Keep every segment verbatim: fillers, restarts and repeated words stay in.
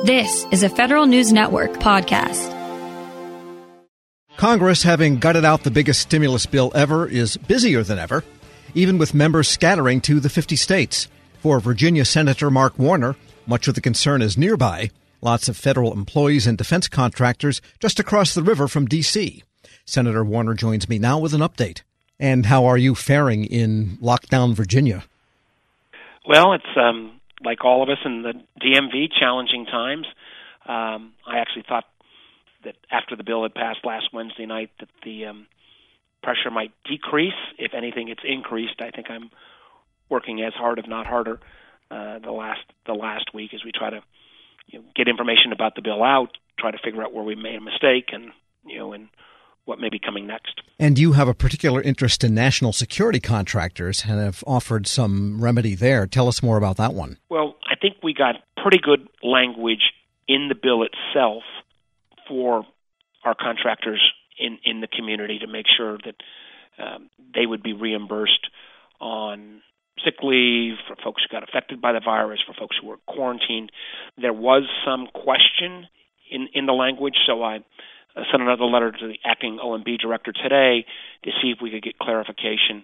This is a Federal News Network podcast. Congress, having gutted out the biggest stimulus bill ever, is busier than ever, even with members scattering to the fifty states. For Virginia Senator Mark Warner, much of the concern is nearby. Lots of federal employees and defense contractors just across the river from D C. Senator Warner joins me now with an update. And how are you faring in lockdown Virginia? Well, it's um, like all of us in the D M V, challenging times. Um, I actually thought that after the bill had passed last Wednesday night that the um, pressure might decrease. If anything, it's increased. I think I'm working as hard, if not harder, uh, the last the last week as we try to you know, get information about the bill out, try to figure out where we made a mistake, and you know, and what may be coming next. And you have a particular interest in national security contractors and have offered some remedy there. Tell us more about that one. Well, I think we got pretty good language in the bill itself for our contractors in, in the community to make sure that um, they would be reimbursed on sick leave for folks who got affected by the virus, for folks who were quarantined. There was some question in, in the language, so I I sent another letter to the acting O M B director today to see if we could get clarification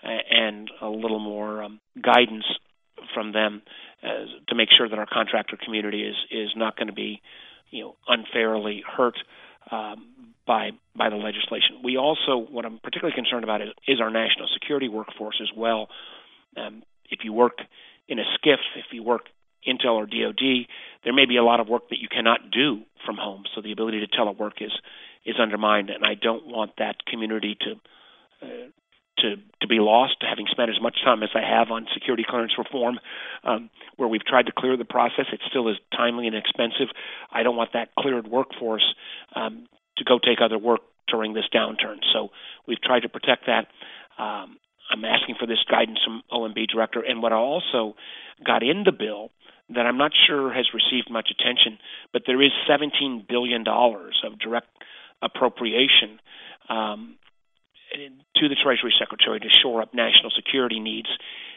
and a little more um, guidance from them uh, to make sure that our contractor community is is not going to be, you know, unfairly hurt um, by by the legislation. We also, what I'm particularly concerned about is, is our national security workforce as well. Um, if you work in a SCIF, if you work Intel or D O D, there may be a lot of work that you cannot do from home, so the ability to telework is is undermined, and I don't want that community to uh, to to be lost. Having spent as much time as I have on security clearance reform, um, where we've tried to clear the process, it still is timely and expensive. I don't want that cleared workforce um, to go take other work during this downturn. So we've tried to protect that. Um, I'm asking for this guidance from O M B director, and what I also got in the bill that I'm not sure has received much attention, but there is seventeen billion dollars of direct appropriation um, to the Treasury Secretary to shore up national security needs.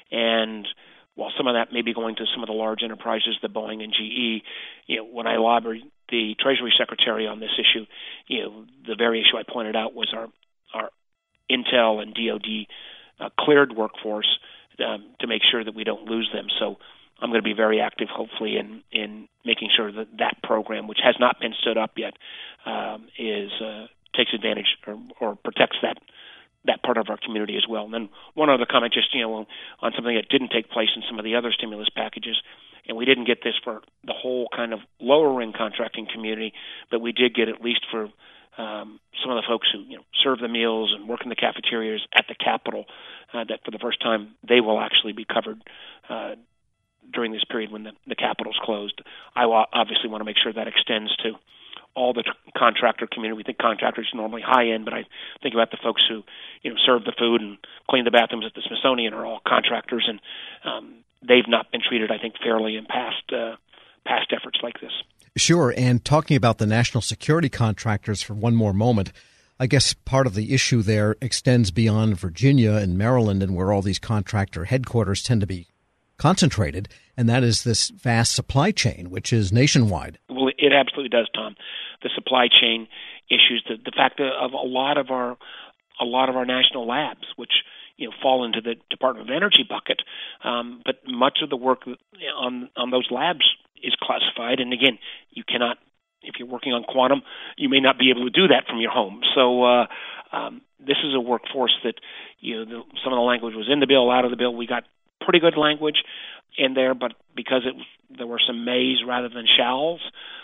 And while some of that may be going to some of the large enterprises, the Boeing and G E, you know, when I lobbied the Treasury Secretary on this issue, you know, the very issue I pointed out was our, our Intel and D O D uh, cleared workforce um, to make sure that we don't lose them. So I'm going to be very active, hopefully, in, in making sure that that program, which has not been stood up yet, um, is uh, takes advantage or, or protects that that part of our community as well. And then one other comment, just you know, on something that didn't take place in some of the other stimulus packages, and we didn't get this for the whole kind of lower-end contracting community, but we did get at least for um, some of the folks who you know serve the meals and work in the cafeterias at the Capitol, uh, that for the first time they will actually be covered Uh, during this period when the, the Capitol's closed. I obviously want to make sure that extends to all the t- contractor community. We think contractors are normally high-end, but I think about the folks who, you know, serve the food and clean the bathrooms at the Smithsonian are all contractors, and um, they've not been treated, I think, fairly in past uh, past efforts like this. Sure, and talking about the national security contractors for one more moment, I guess part of the issue there extends beyond Virginia and Maryland and where all these contractor headquarters tend to be concentrated, and that is this vast supply chain, which is nationwide. Well, it absolutely does, Tom. The supply chain issues, the, the fact of a lot of our a lot of our national labs, which you know fall into the Department of Energy bucket, um, but much of the work on on those labs is classified. And again, you cannot, if you're working on quantum, you may not be able to do that from your home. So uh, um, this is a workforce that you know the, some of the language was in the bill, out of the bill. We got pretty good language in there, but because it there were some mays rather than shalls,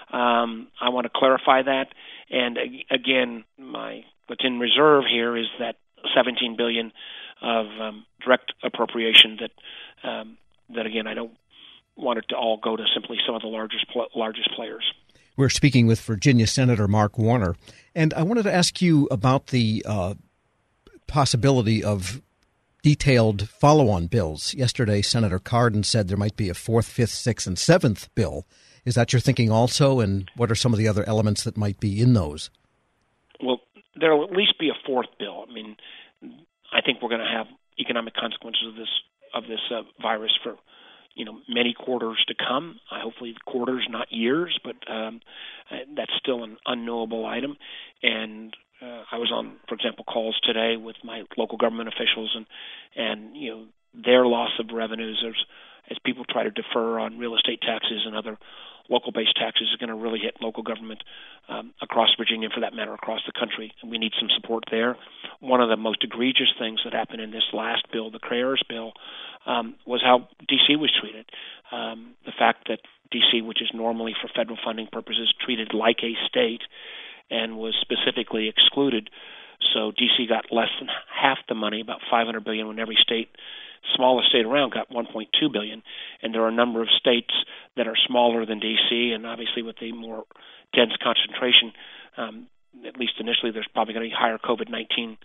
um, I want to clarify that. And again, my what's in reserve here is that seventeen billion dollars of um, direct appropriation that um, that again I don't want it to all go to simply some of the largest pl- largest players. We're speaking with Virginia Senator Mark Warner, and I wanted to ask you about the uh, possibility of detailed follow-on bills. Yesterday, Senator Cardin said there might be a fourth, fifth, sixth, and seventh bill. Is that your thinking also, and what are some of the other elements that might be in those? Well, there will at least be a fourth bill. I mean, I think we're going to have economic consequences of this of this uh, virus for you know, many quarters to come. Uh, hopefully quarters, not years, but um, uh, that's still an unknowable item. And uh, I was on, for example, calls today with my local government officials, and and you know, their loss of revenues as as people try to defer on real estate taxes and other local-based taxes is going to really hit local government um, across Virginia, for that matter, across the country, and we need some support there. One of the most egregious things that happened in this last bill, the CREARS bill, um, was how D C was treated. Um, the fact that D C, which is normally for federal funding purposes treated like a state, and was specifically excluded. So D C got less than half the money, about five hundred billion dollars, when every state, smallest state around, got one point two billion dollars. And there are a number of states that are smaller than D C, and obviously with a more dense concentration, um, at least initially, there's probably going to be higher COVID nineteen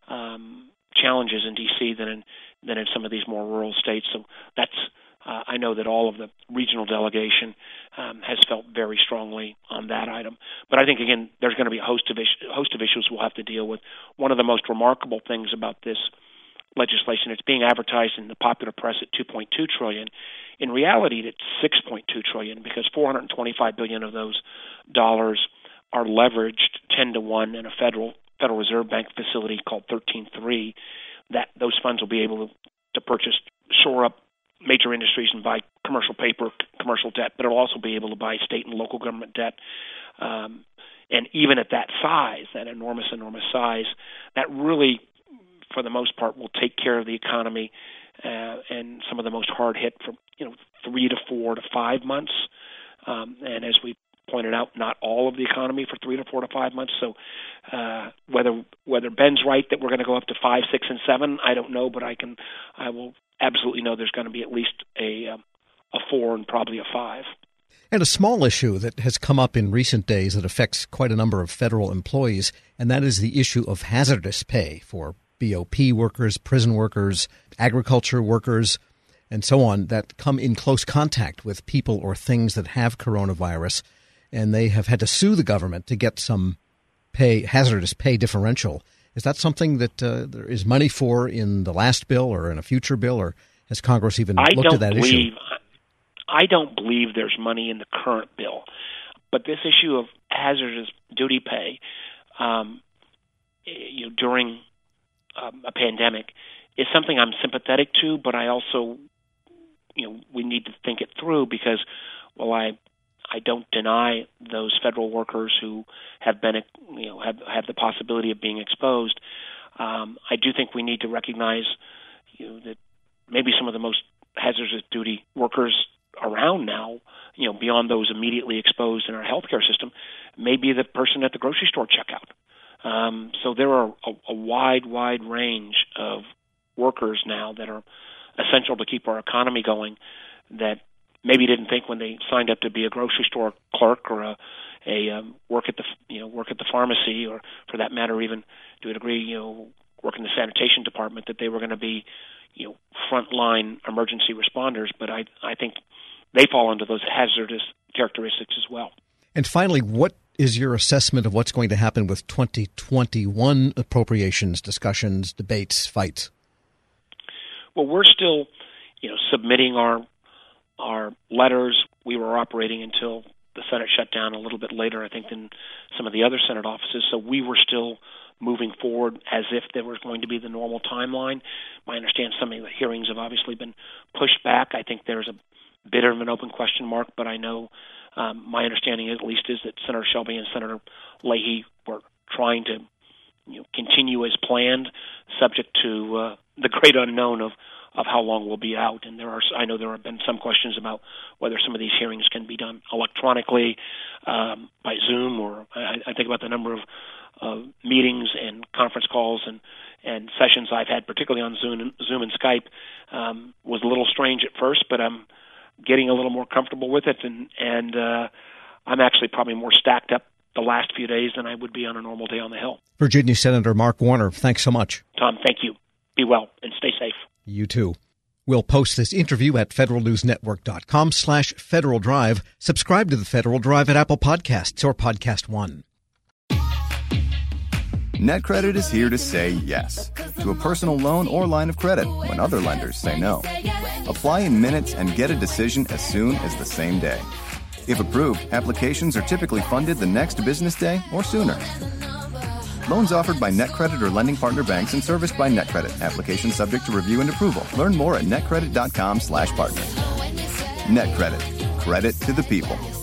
um, challenges in D C than in than in some of these more rural states. So that's uh, I know that all of the regional delegation um, has felt very strongly on that item. But I think, again, there's going to be a host of issues, host of issues we'll have to deal with. One of the most remarkable things about this legislation, it's being advertised in the popular press at two point two trillion dollars. In reality, it's six point two trillion dollars, because four hundred twenty-five billion dollars of those dollars are leveraged ten to one in a federal Federal Reserve Bank facility called thirteen three. That those funds will be able to, to purchase, shore up major industries and buy commercial paper, commercial debt, but it'll also be able to buy state and local government debt. Um, and even at that size, that enormous, enormous size, that really, for the most part, will take care of the economy uh, and some of the most hard hit for, you know, three to four to five months. Um, and as we pointed out, not all of the economy for three to four to five months. So uh, whether whether Ben's right that we're going to go up to five, six, and seven, I don't know, but I can I will absolutely know there's going to be at least a um, a four and probably a five. And a small issue that has come up in recent days that affects quite a number of federal employees, and that is the issue of hazardous pay for B O P workers, prison workers, agriculture workers, and so on, that come in close contact with people or things that have coronavirus, and they have had to sue the government to get some pay, hazardous pay differential. Is that something that uh, there is money for in the last bill or in a future bill, or has Congress even I looked at that believe, issue? I don't believe there's money in the current bill, but this issue of hazardous duty pay, um, you know, during um, a pandemic is something I'm sympathetic to, but I also, you know, we need to think it through, because, well, I I don't deny those federal workers who have been, you know, have have the possibility of being exposed. Um, I do think we need to recognize, you know, that maybe some of the most hazardous duty workers around now, you know, beyond those immediately exposed in our healthcare system, may be the person at the grocery store checkout. Um, so there are a, a wide, wide range of workers now that are essential to keep our economy going that maybe didn't think when they signed up to be a grocery store clerk or a, a um, work at the you know work at the pharmacy, or for that matter even to a degree you know work in the sanitation department, that they were going to be you know frontline emergency responders. But I I think they fall into those hazardous characteristics as well. And finally, what is your assessment of what's going to happen with twenty twenty-one appropriations, discussions, debates, fights? Well, we're still you know submitting our our letters. We were operating until the Senate shut down a little bit later, I think, than some of the other Senate offices. So we were still moving forward as if there was going to be the normal timeline. I understand some of the hearings have obviously been pushed back. I think there's a bit of an open question mark, but I know um, my understanding at least is that Senator Shelby and Senator Leahy were trying to you know, continue as planned, subject to uh, the great unknown of of how long we'll be out. And there are, I know there have been some questions about whether some of these hearings can be done electronically, um, by Zoom, or I, I think about the number of uh, meetings and conference calls and, and sessions I've had, particularly on Zoom and, Zoom and Skype, um, was a little strange at first, but I'm getting a little more comfortable with it, and, and uh, I'm actually probably more stacked up the last few days than I would be on a normal day on the Hill. Virginia Senator Mark Warner, thanks so much. Tom, thank you. Be well and stay safe. You too. We'll post this interview at federalnewsnetwork.com slash Federal Drive. Subscribe to the Federal Drive at Apple Podcasts or Podcast One. NetCredit is here to say yes to a personal loan or line of credit when other lenders say no. Apply in minutes and get a decision as soon as the same day. If approved, applications are typically funded the next business day or sooner. Loans offered by NetCredit or lending partner banks and serviced by NetCredit. Application subject to review and approval. Learn more at netcredit.com slash partner. NetCredit. Credit to the people.